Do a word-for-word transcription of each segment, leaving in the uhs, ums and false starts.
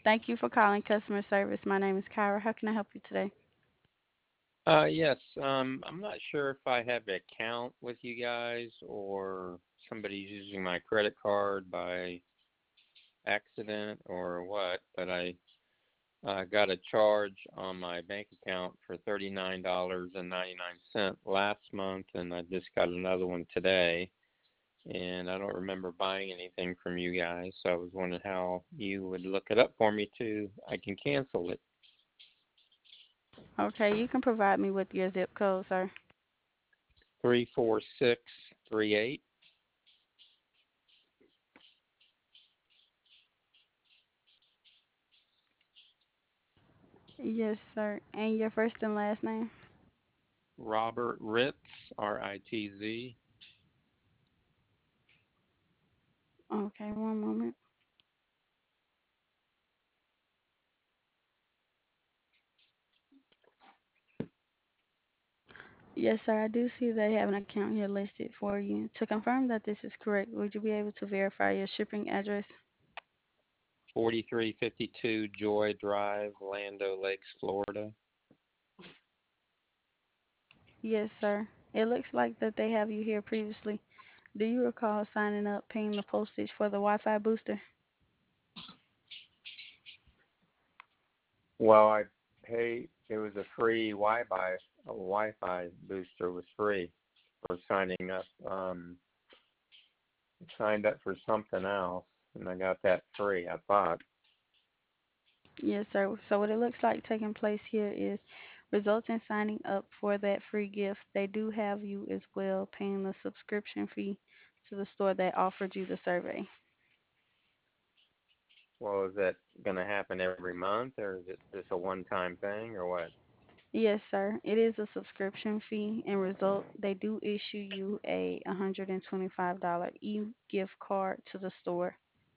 Thank you for calling customer service. My name is Kyra. How can I help you today? Uh, yes. Um, I'm not sure if I have an account with you guys or somebody's using my credit card by accident or what, but I uh, got a charge on my bank account for thirty-nine dollars and ninety-nine cents last month, and I just got another one today. And I don't remember buying anything from you guys, so I was wondering how you would look it up for me too. I can cancel it. Okay, you can provide me with your zip code, sir. Three four six three eight. Yes, sir. And your first and last name? Robert Ritz, R I T Z. Okay, one moment. Yes, sir. I do see they have an account here listed for you. To confirm that this is correct, would you be able to verify your shipping address? forty-three fifty-two Joy Drive, Lando Lakes, Florida. Yes, sir. It looks like that they have you here previously. Do you recall signing up, paying the postage for the Wi-Fi booster? Well, I paid. It was a free Wi-Fi. A Wi-Fi booster was free for signing up. Um, signed up for something else, and I got that free. I thought. Yes, sir. So what it looks like taking place here is results in signing up for that free gift. They do have you as well paying the subscription fee to the store that offered you the survey. Well, is that going to happen every month, or is it just a one-time thing, or what? Yes, sir. It is a subscription fee. In result, they do issue you a one hundred twenty-five dollars e-gift card to the store.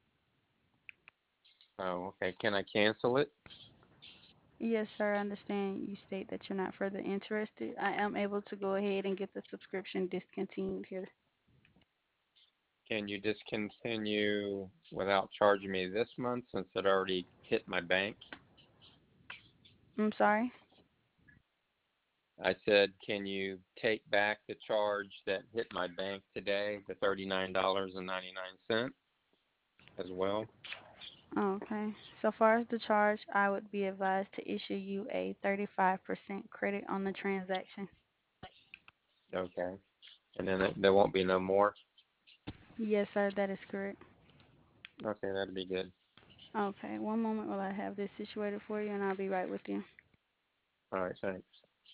Oh, okay. Can I cancel it? Yes, sir. I understand you state that you're not further interested. I am able to go ahead and get the subscription discontinued here. Can you discontinue without charging me this month since it already hit my bank? I'm sorry. I said, can you take back the charge that hit my bank today, the thirty-nine dollars and ninety-nine cents as well? Okay. So far as the charge, I would be advised to issue you a thirty-five percent credit on the transaction. Okay. And then it, there won't be no more? Yes, sir, that is correct. Okay, that'd be good. Okay, one moment while I have this situated for you, and I'll be right with you. All right, thanks.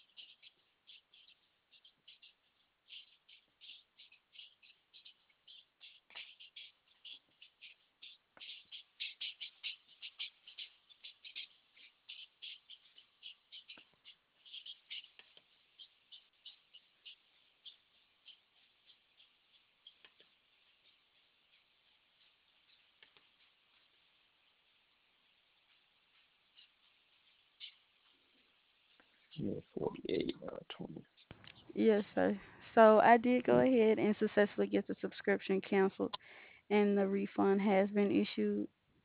Yeah, forty-eight, uh, twenty. Yes, sir. So I did go ahead and successfully get the subscription canceled, and the refund has been issued.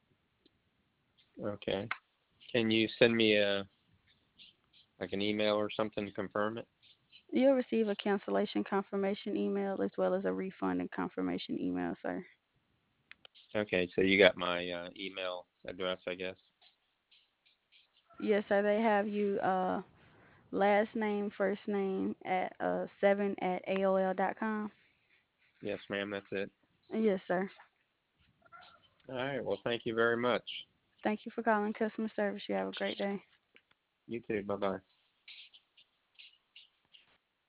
Okay. Can you send me a like an email or something to confirm it? You'll receive a cancellation confirmation email as well as a refund and confirmation email, sir. Okay, so you got my uh, email address, I guess. Yes, sir. They have you uh last name, first name at uh seven at A O L dot com. Yes, ma'am, that's it. Yes, sir. All right, well, thank you very much. Thank you for calling customer service. You have a great day. You too. Bye bye.